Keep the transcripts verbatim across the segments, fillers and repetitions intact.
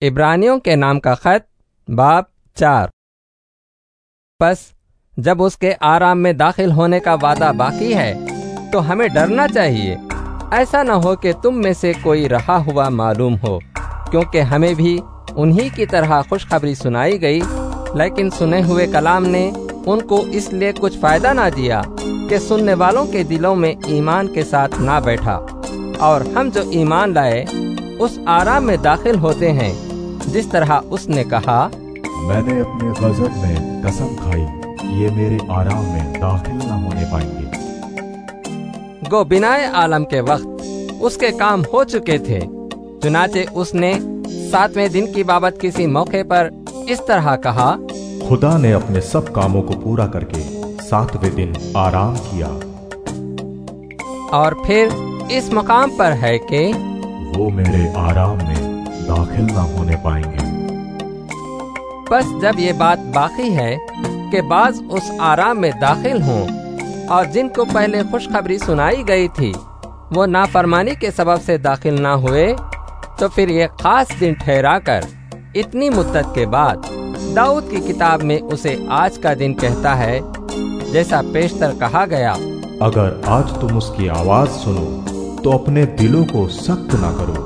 इब्रानियों के नाम का खत बाब चार। बस जब उसके आराम में दाखिल होने का वादा बाकी है तो हमें डरना चाहिए, ऐसा न हो कि तुम में से कोई रहा हुआ मालूम हो, क्योंकि हमें भी उन्हीं की तरह खुशखबरी सुनाई गई, लेकिन सुने हुए कलाम ने उनको इसलिए कुछ फायदा ना दिया कि सुनने वालों के दिलों में ईमान के साथ ना बैठा। और हम जो ईमान लाए उस आराम में दाखिल होते हैं जिस तरह उसने कहा, मैंने अपने गज़ब में कसम खाई कि ये मेरे आराम में दाखिल न होने पाएंगे। गो बिनाए आलम के वक्त उसके काम हो चुके थे, चुनाचे उसने सातवें दिन की बाबत किसी मौके पर इस तरह कहा, खुदा ने अपने सब कामों को पूरा करके सातवें दिन आराम किया। और फिर इस मकाम पर है कि वो मेरे आराम में दाखिल न होने पाएंगे। बस जब ये बात बाकी है कि बाज उस आराम में दाखिल हों और जिनको पहले खुशखबरी सुनाई गई थी वो नाफरमानी के सबब से दाखिल ना हुए, तो फिर ये खास दिन ठहरा कर इतनी मुद्दत के बाद दाऊद की किताब में उसे आज का दिन कहता है, जैसा पेशतर कहा गया, अगर आज तुम उसकी आवाज सुनो तो अपने दिलों को सख्त ना करो।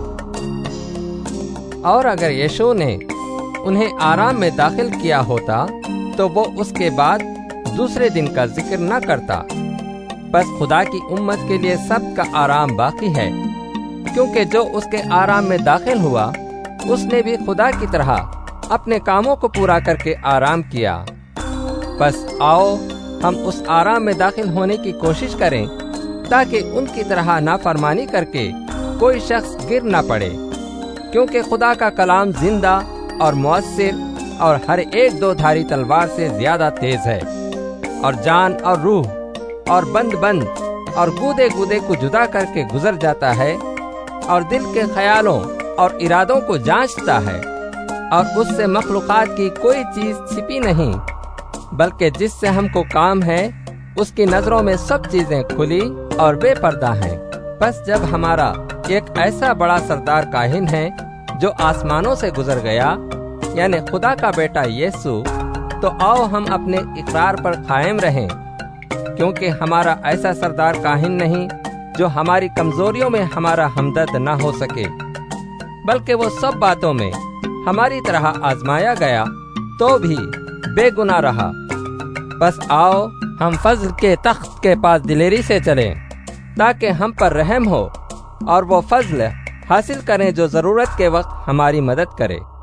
और अगर यीशु ने उन्हें आराम में दाखिल किया होता तो वो उसके बाद दूसरे दिन का जिक्र न करता। बस खुदा की उम्मत के लिए सब का आराम बाकी है, क्योंकि जो उसके आराम में दाखिल हुआ उसने भी खुदा की तरह अपने कामों को पूरा करके आराम किया। बस आओ हम उस आराम में दाखिल होने की कोशिश करें, ताकि उनकी तरह नाफरमानी करके कोई शख्स गिर ना पड़े, क्योंकि खुदा का कलाम जिंदा और मुअस्सिर और हर एक दो धारी तलवार से ज्यादा तेज है, और जान और रूह और बंद बंद और गूदे गूदे को जुदा करके गुजर जाता है, और दिल के ख्यालों और इरादों को जांचता है, और उससे मखलूकात की कोई चीज छिपी नहीं, बल्कि जिससे हमको काम है उसकी नजरों में सब चीजें खुली और बेपर्दा हैं। बस जब हमारा एक ऐसा बड़ा सरदार काहिन है जो आसमानों से गुजर गया, यानी खुदा का बेटा यीशु, तो आओ हम अपने इकरार पर कायम रहें, क्योंकि हमारा ऐसा सरदार काहिन नहीं जो हमारी कमजोरियों में हमारा हमदर्द न हो सके, बल्कि वो सब बातों में हमारी तरह आजमाया गया तो भी बेगुनाह रहा। बस आओ हम फजल के तख्त के पास दिलेरी से चलें, ताकि हम पर रहम हो और वो फजल हासिल करें जो जरूरत के वक्त हमारी मदद करे।